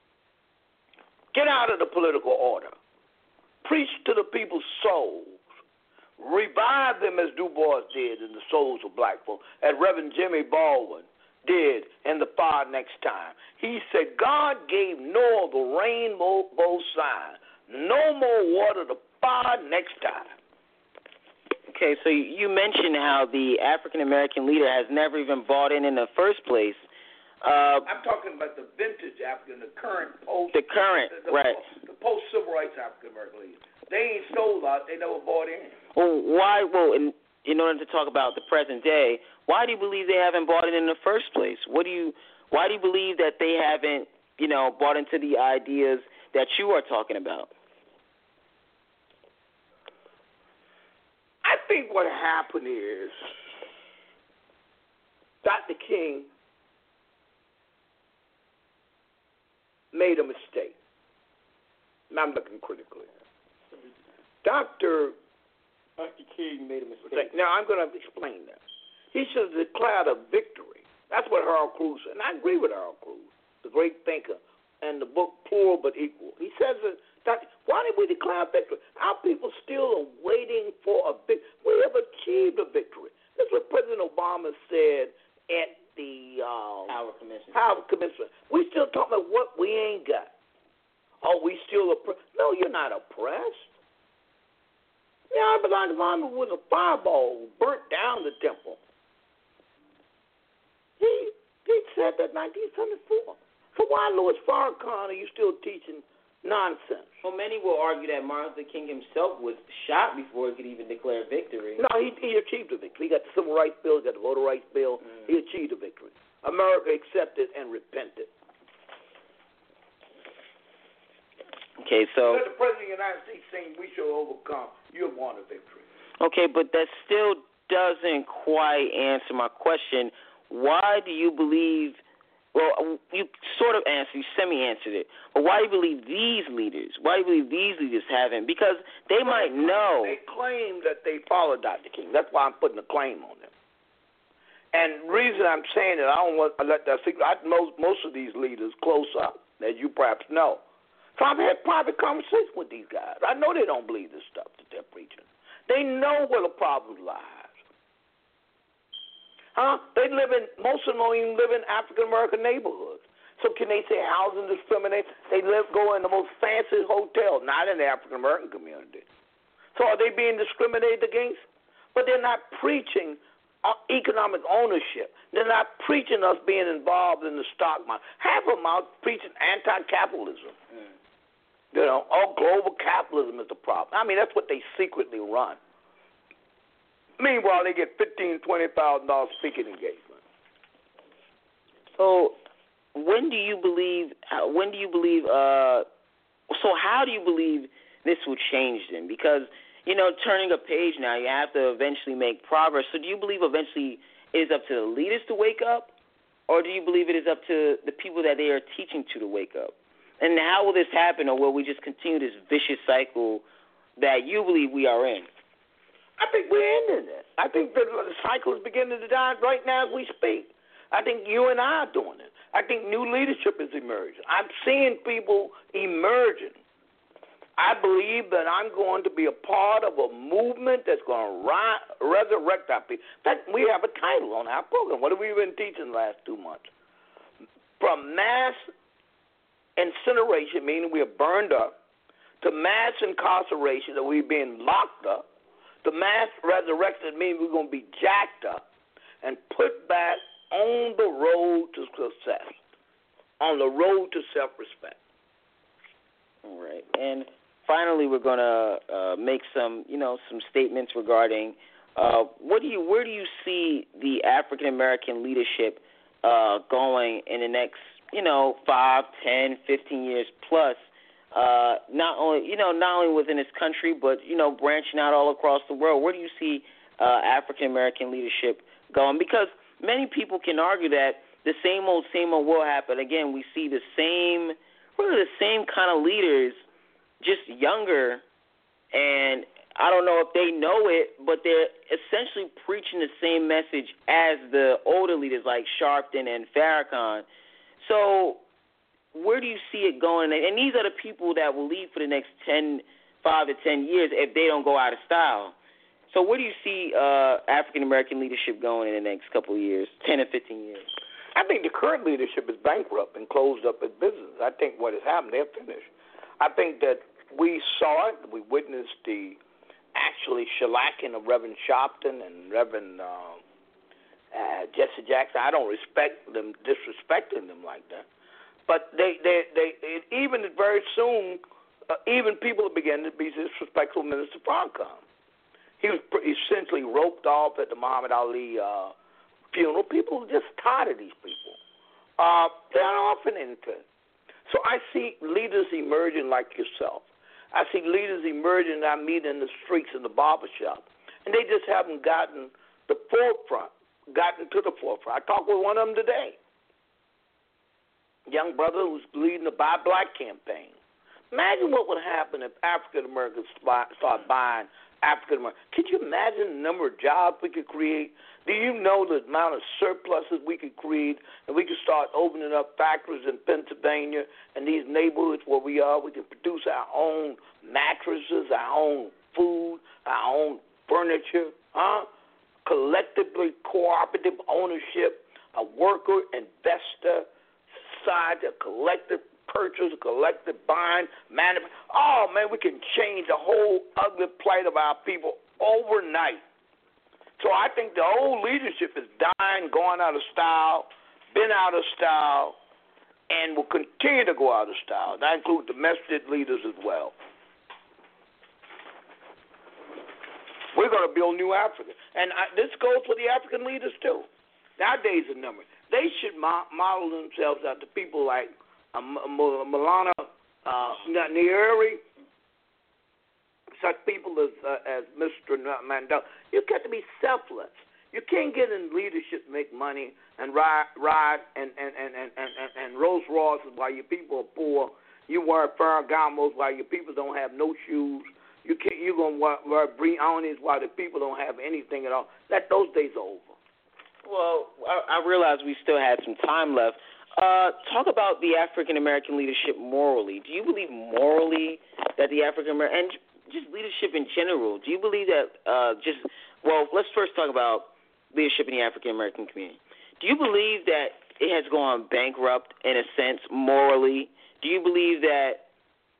Get out of the political order. Preach to the people's souls. revive them as Du Bois did in the souls of black folk, as Reverend Jimmy Baldwin did in The Far Next Time. He said, God gave Noah the rainbow sign. No more water, the far next time. Okay, so you mentioned how the African-American leader has never even bought in the first place. I'm talking about the vintage African, the current post. The current, right. The post-civil rights African-American leaders. They ain't sold out. They never bought in. Well, why? Well, in order to talk about the present day, why do you believe they haven't bought it in the first place? Why do you believe that they haven't, bought into the ideas that you are talking about? I think what happened is Dr. King made a mistake. I'm looking critically. Dr. King made a mistake. Now, I'm going to explain that. He should have declared a victory. That's what Harold Cruz said. And I agree with Harold Cruz, the great thinker, and the book Plural But Equal. He says that, why did we declare victory? Our people still are waiting for a victory. We have achieved a victory. That's what President Obama said at the Howard Commencement. We still talking about what we ain't got. Oh, we still oppressed? No, you're not oppressed. Yeah, Barack Obama was a fireball who burnt down the temple. He said that in 1974. So why, Louis Farrakhan, are you still teaching nonsense? Well, many will argue that Martin Luther King himself was shot before he could even declare victory. No, he achieved a victory. He got the Civil Rights Bill, he got the Voter Rights Bill. He achieved a victory. America accepted and repented. Okay, so let the President of the United States saying we shall overcome. You have won a victory. Okay, but that still doesn't quite answer my question. Why do you believe? Well, you sort of answered, you semi-answered it. But why do you believe these leaders? Why do you believe these leaders haven't? Because they might know. They claim that they followed Dr. King. That's why I'm putting a claim on them. And the reason I'm saying that, I don't want to let that secret. Most of these leaders close up, as you perhaps know. So I've had private conversations with these guys. I know they don't believe this stuff that they're preaching. They know where the problem lies. Most of them don't even live in African-American neighborhoods. So can they say housing discrimination? They go in the most fancy hotel, not in the African-American community. So are they being discriminated against? But they're not preaching economic ownership. They're not preaching us being involved in the stock market. Half of them are preaching anti-capitalism. Global capitalism is the problem. I mean, that's what they secretly run. Meanwhile, they get $15,000, $20,000 speaking engagement. So, when do you believe? So, how do you believe this will change then? Because turning a page now, you have to eventually make progress. So, do you believe eventually it is up to the leaders to wake up, or do you believe it is up to the people that they are teaching to wake up? And how will this happen, or will we just continue this vicious cycle that you believe we are in? I think we're ending it. I think the cycle is beginning to die right now as we speak. I think you and I are doing it. I think new leadership is emerging. I'm seeing people emerging. I believe that I'm going to be a part of a movement that's going to resurrect our people. In fact, we have a title on our program. What have we been teaching the last 2 months? From mass incineration, meaning we are burned up, to mass incarceration, that we're being locked up, to mass resurrection, meaning we're going to be jacked up and put back on the road to success, on the road to self-respect. All right. And finally, we're going to make some statements regarding where do you see the African American leadership going in the next 5, 10, 15 years plus, not only within this country, but branching out all across the world. Where do you see African American leadership going? Because many people can argue that the same old will happen again. We see the same kind of leaders, just younger, and I don't know if they know it, but they're essentially preaching the same message as the older leaders like Sharpton and Farrakhan. So where do you see it going? And these are the people that will lead for the next 5 to 10 years if they don't go out of style. So where do you see African American leadership going in the next couple of years, 10 or 15 years? I think the current leadership is bankrupt and closed up its business. I think what has happened, they're finished. I think that we saw it. We witnessed the actually shellacking of Reverend Sharpton and Reverend Jesse Jackson. I don't respect them, disrespecting them like that. But they even very soon, even people are beginning to be disrespectful of Minister Farrakhan. He was essentially roped off at the Muhammad Ali funeral. People are just tired of these people. They're not offering anything. So I see leaders emerging like yourself. I see leaders emerging that I meet in the streets, in the barbershop, and they just haven't gotten to the forefront. I talked with one of them today. Young brother who's leading the Buy Black campaign. Imagine what would happen if African Americans start buying African Americans. Could you imagine the number of jobs we could create? Do you know the amount of surpluses we could create, and we could start opening up factories in Pennsylvania and these neighborhoods where we are? We can produce our own mattresses, our own food, our own furniture, collectively cooperative ownership, a worker, investor, society, a collective purchase, collective buying, oh, man, we can change the whole ugly plight of our people overnight. So I think the old leadership is dying, going out of style, been out of style, and will continue to go out of style. That includes domestic leaders as well. We're going to build new Africa. And this goes for the African leaders, too. Nowadays, a number. They should model themselves after people like Maulana Nyerere, such people as Mr. Mandela. You got to be selfless. You can't get in leadership, make money, and ride and Rolls Royces while your people are poor. You wear Ferragamos while your people don't have no shoes. You're going to wear Brioni's while the people don't have anything at all. Those days are over. Well, I realize we still had some time left. Talk about the African-American leadership morally. Do you believe morally that the African-American, and just leadership in general, do you believe that let's first talk about leadership in the African-American community. Do you believe that it has gone bankrupt in a sense morally? Do you believe that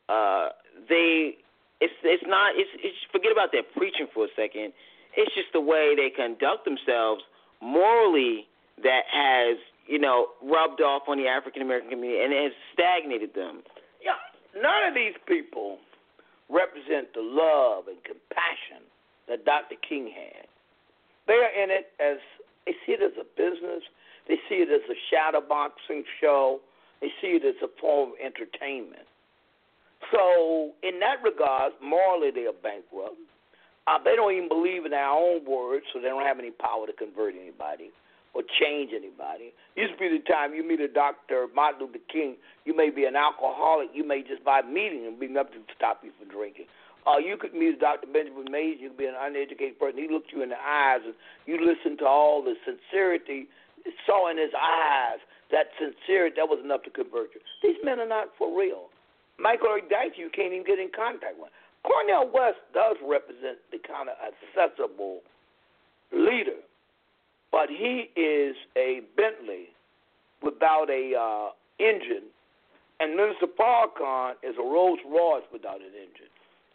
forget about their preaching for a second. It's just the way they conduct themselves morally that has, rubbed off on the African-American community and has stagnated them. Yeah, none of these people represent the love and compassion that Dr. King had. They are in it they see it as a business. They see it as a shadow boxing show. They see it as a form of entertainment. So in that regard, morally they are bankrupt. They don't even believe in their own words, so they don't have any power to convert anybody or change anybody. Used to be the time you meet a Dr. Martin Luther King, you may be an alcoholic. You may just by meeting him be nothing to stop you from drinking. You could meet Dr. Benjamin Mays. You could be an uneducated person. He looked you in the eyes, and you listen to all the sincerity. Saw in his eyes that sincerity, that was enough to convert you. These men are not for real. Michael Dykes, you can't even get in contact with. Cornel West does represent the kind of accessible leader, but he is a Bentley without a engine, and Minister Farrakhan is a Rolls Royce without an engine.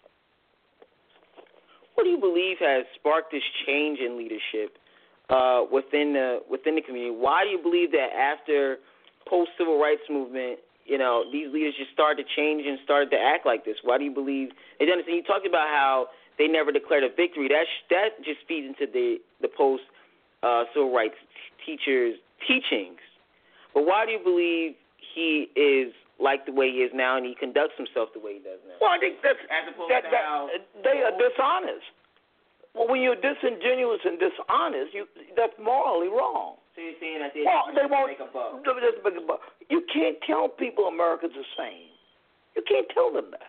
What do you believe has sparked this change in leadership within the community? Why do you believe that after post-civil rights movement, these leaders just started to change and started to act like this? Why do you believe they done this? And you talked about how they never declared a victory. That just feeds into the post-civil rights teachers' teachings. But why do you believe he is like the way he is now and he conducts himself the way he does now? Well, I think that's they are dishonest. Well, when you're disingenuous and dishonest, that's morally wrong. So you're saying that they won't make a buck. You can't tell people America's the same. You can't tell them that.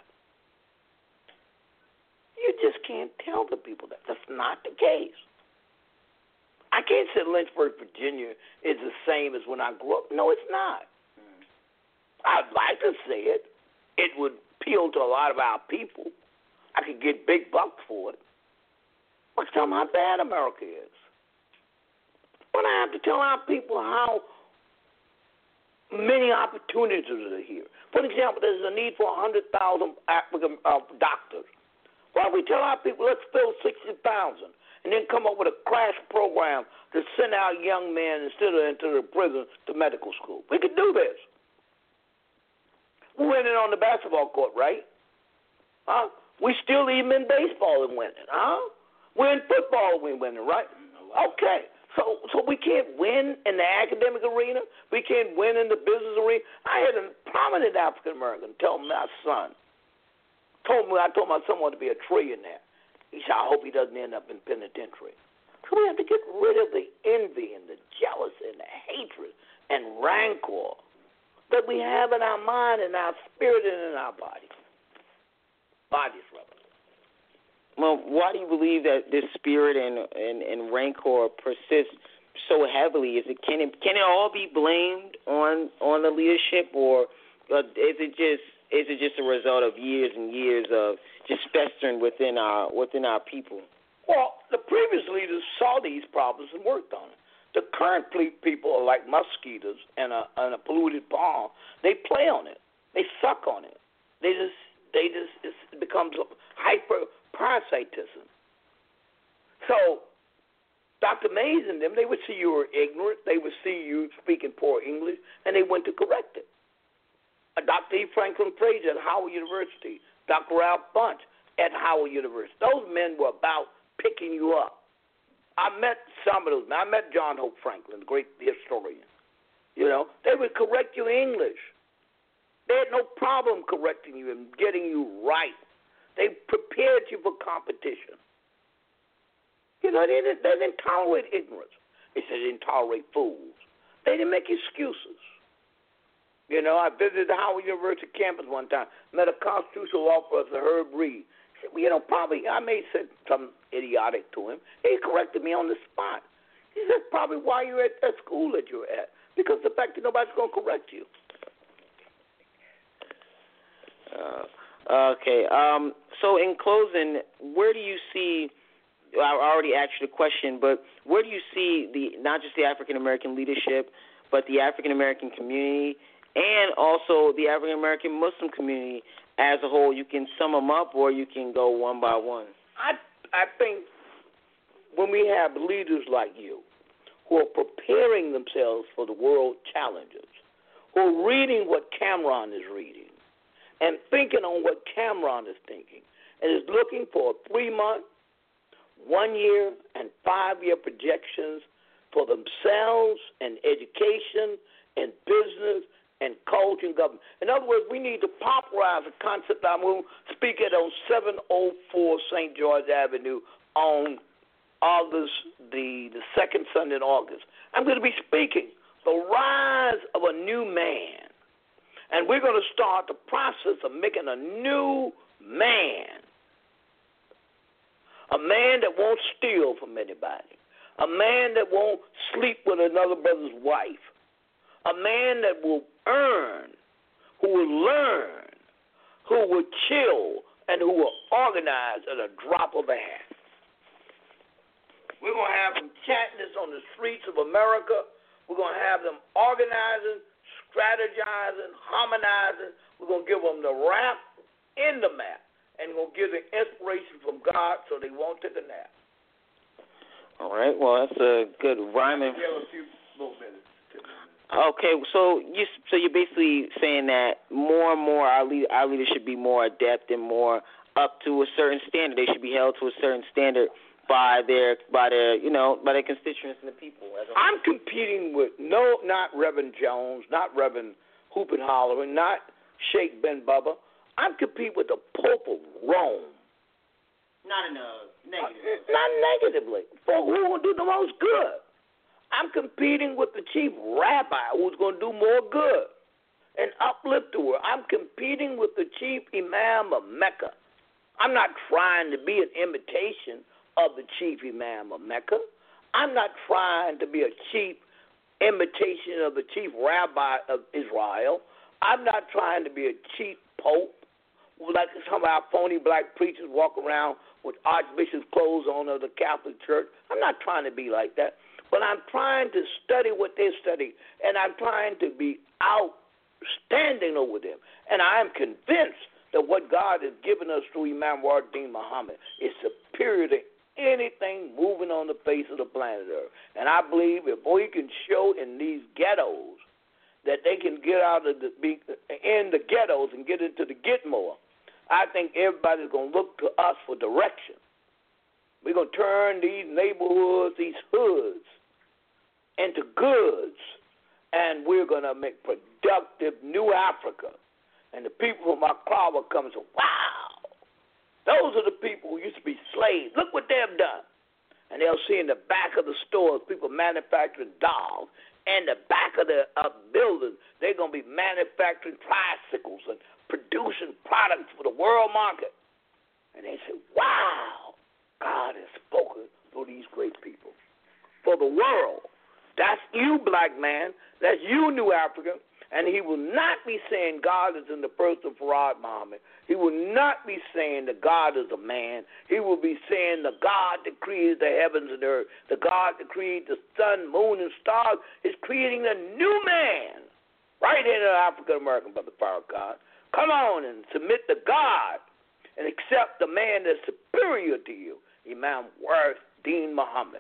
You just can't tell the people that. That's not the case. I can't say Lynchburg, Virginia is the same as when I grew up. No, it's not. I'd like to say it. It would appeal to a lot of our people. I could get big bucks for it. Let's tell them how bad America is. But I have to tell our people how many opportunities are here. For example, there's a need for 100,000 African doctors. Why don't we tell our people, let's fill 60,000 and then come up with a crash program to send our young men instead of into the prison to medical school? We could do this. We're winning on the basketball court, right? Huh? We still even in baseball and winning, huh? We're in football, we're winning, right? Okay. So we can't win in the academic arena. We can't win in the business arena. I had a prominent African American tell my son, I told my son wanted to be a trillionaire. He said, I hope he doesn't end up in penitentiary. So we have to get rid of the envy and the jealousy and the hatred and rancor that we have in our mind and our spirit and in our bodies. Bodies, rather. Well, why do you believe that this spirit and rancor persists so heavily? Can it all be blamed on the leadership, or is it just a result of years and years of just festering within our people? Well, the previous leaders saw these problems and worked on it. The current people are like mosquitoes in a polluted pond. They play on it. They suck on it. It becomes hyper-parasitism. So Dr. Mays and them, they would see you were ignorant. They would see you speaking poor English, and they went to correct it. Dr. E. Franklin Frazier at Howard University, Dr. Ralph Bunche at Howard University. Those men were about picking you up. I met some of those men. I met John Hope Franklin, the great historian. You know, they would correct your English. They had no problem correcting you and getting you right. They prepared you for competition. You know, they didn't tolerate ignorance. They said they didn't tolerate fools. They didn't make excuses. You know, I visited the Howard University campus one time, met a constitutional law professor, Herb Reed. He said, well, you know, probably I may have said something idiotic to him. He corrected me on the spot. He said, probably why you're at that school that you're at, because the fact that nobody's going to correct you. Okay. So in closing, where do you see, I already asked you the question, but where do you see not just the African American leadership, but the African American community and also the African American Muslim community as a whole? You can sum them up or you can go one by one. I think when we have leaders like you who are preparing themselves for the world challenges, who are reading what Cameron is reading, and thinking on what Cameron is thinking, and is looking for 3-month, 1-year, and 5-year projections for themselves and education and business and culture and government. In other words, we need to popularize the concept. I'm going to speak it on 704 St. George Avenue on August, the second Sunday in August. I'm going to be speaking the rise of a new man. And we're going to start the process of making a new man. A man that won't steal from anybody. A man that won't sleep with another brother's wife. A man that will earn, who will learn, who will chill, and who will organize at a drop of a hat. We're going to have them chanting this on the streets of America. We're going to have them organizing, strategizing, harmonizing. We're going to give them the rap in the map. And we're going to give them inspiration from God so they won't take a nap. All right. Well, that's a good rhyming. Give a few little minutes. Okay. So you're basically saying that more and more our leaders should be more adept and more up to a certain standard. They should be held to a certain standard by their constituents and the people. I'm competing with not Reverend Jones, not Reverend Hoop and Hollering, not Sheikh Ben Bubba. I'm competing with the Pope of Rome. Not in a negative. Not negatively. For who will do the most good? I'm competing with the chief rabbi who's going to do more good and uplift the world. I'm competing with the chief imam of Mecca. I'm not trying to be an imitation of the chief imam of Mecca. I'm not trying to be a cheap imitation of the chief rabbi of Israel. I'm not trying to be a cheap pope like some of our phony black preachers walk around with archbishop's clothes on of the Catholic Church. I'm not trying to be like that, but I'm trying to study what they study, and I'm trying to be outstanding over them. And I am convinced that what God has given us through Imam Wardeen Muhammad is superior to anything moving on the face of the planet Earth. And I believe if we can show in these ghettos that they can get out of in the ghettos and get into the Gitmo, I think everybody's going to look to us for direction. We're going to turn these neighborhoods, these hoods, into goods, and we're going to make productive new Africa. And the people from Accra will come and say, wow, those are the people who used to be slaves. Look what they've done. And they'll see in the back of the stores people manufacturing dolls. And the back of the buildings, they're going to be manufacturing tricycles and producing products for the world market. And they say, wow, God has spoken through these great people. For the world. That's you, black man. That's you, New African. And he will not be saying God is in the person of Farad Muhammad. He will not be saying that God is a man. He will be saying the God that created the heavens and earth, the God that created the sun, moon, and stars, is creating a new man. Right here in African American, Brother Farrakhan. Come on and submit to God and accept the man that's superior to you, Imam Wardeen Muhammad.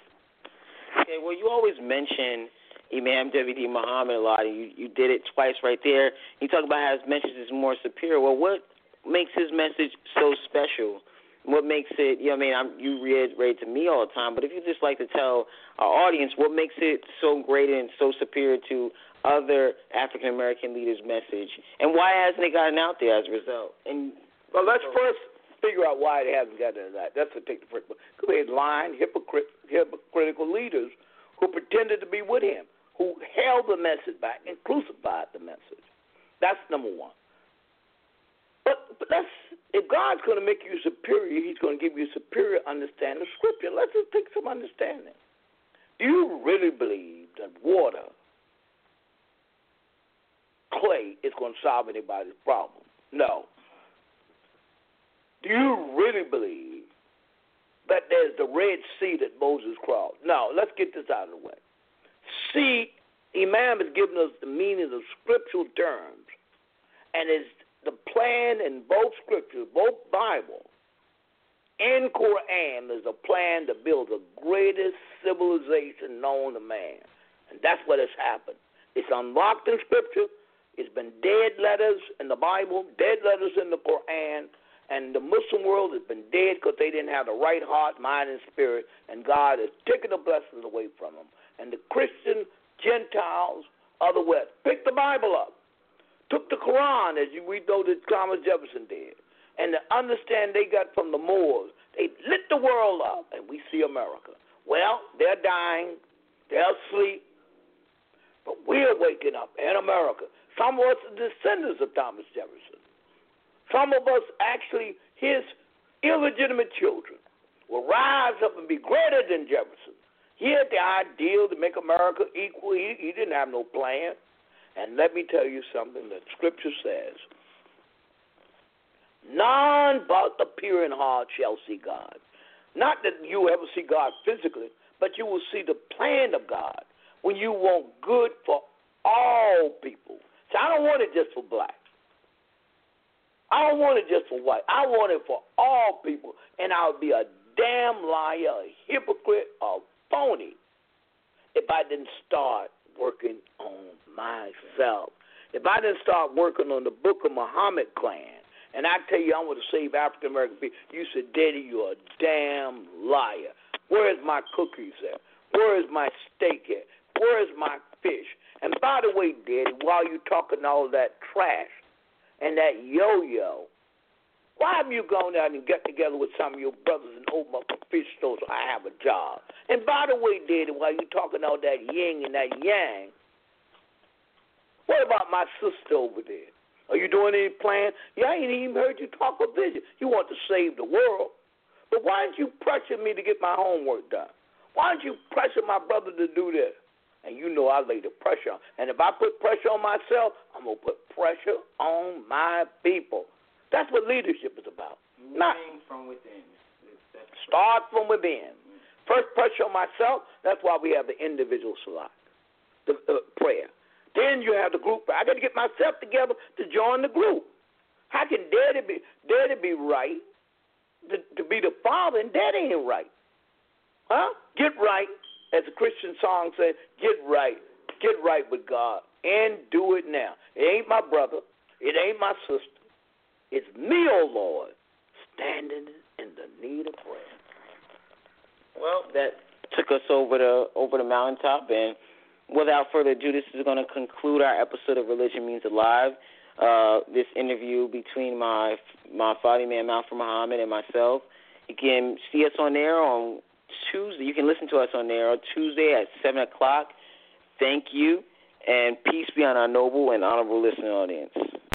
Okay, well, you always mention Imam W.D. Muhammad a lot, and you did it twice right there. You talk about how his message is more superior. Well, what makes his message so special? What makes it, you know what I mean, you reiterate to me all the time, but if you just like to tell our audience what makes it so great and so superior to other African-American leaders' message, and why hasn't it gotten out there as a result? And well, let's first figure out why it hasn't gotten out. That's to take the first one. Because we had lying, hypocritical leaders who pretended to be with him, who held the message back and crucified the message. That's number one. But that's, if God's going to make you superior, he's going to give you superior understanding of Scripture. Let's just take some understanding. Do you really believe that water, clay, is going to solve anybody's problem? No. Do you really believe that there's the Red Sea that Moses crossed? No. Let's get this out of the way. See, Imam has given us the meaning of scriptural terms, and it's the plan in both scriptures, both Bible and Quran, is a plan to build the greatest civilization known to man. And that's what has happened. It's unlocked in scripture. It's been dead letters in the Bible, dead letters in the Quran, and the Muslim world has been dead because they didn't have the right heart, mind, and spirit, and God has taken the blessings away from them. And the Christian Gentiles of the West picked the Bible up, took the Quran, as we know that Thomas Jefferson did, and the understand they got from the Moors. They lit the world up, and we see America. Well, they're dying, they're asleep, but we're waking up in America. Some of us are descendants of Thomas Jefferson. Some of us actually, his illegitimate children, will rise up and be greater than Jefferson. He had the ideal to make America equal. He didn't have no plan. And let me tell you something that Scripture says. None but the pure in heart shall see God. Not that you ever see God physically, but you will see the plan of God when you want good for all people. So I don't want it just for blacks. I don't want it just for white. I want it for all people. And I would be a damn liar, a hypocrite, a phony if I didn't start working on myself. If I didn't start working on the Book of Muhammad clan, and I tell you I want to save African American people, you said, Daddy, you're a damn liar. Where's my cookies at? Where is my steak at? Where is my fish? And by the way, Daddy, while you're talking all that trash and that yo-yo, why have you gone out and get together with some of your brothers and open up a fish store so I have a job? And by the way, Daddy, while you're talking all that yin and that yang, what about my sister over there? Are you doing any plan? Yeah, I ain't even heard you talk of vision. You want to save the world. But why don't you pressure me to get my homework done? Why don't you pressure my brother to do this? And you know I lay the pressure on. And if I put pressure on myself, I'm going to put pressure on my people. That's what leadership is about. Moving from within. Start from within. First pressure on myself. That's why we have the individual salat, the prayer. Then you have the group. I got to get myself together to join the group. How can daddy be right to be the father and daddy ain't right? Huh? Get right, as the Christian song says, get right with God and do it now. It ain't my brother. It ain't my sister. It's me, oh Lord, standing in the need of prayer. Well, that took us over the mountaintop, and without further ado, this is going to conclude our episode of Religion Means Alive. This interview between my Fadi Man Malcolm Muhammad and myself. You can see us on there on Tuesday. You can listen to us on there on Tuesday at 7 o'clock. Thank you, and peace be on our noble and honorable listening audience.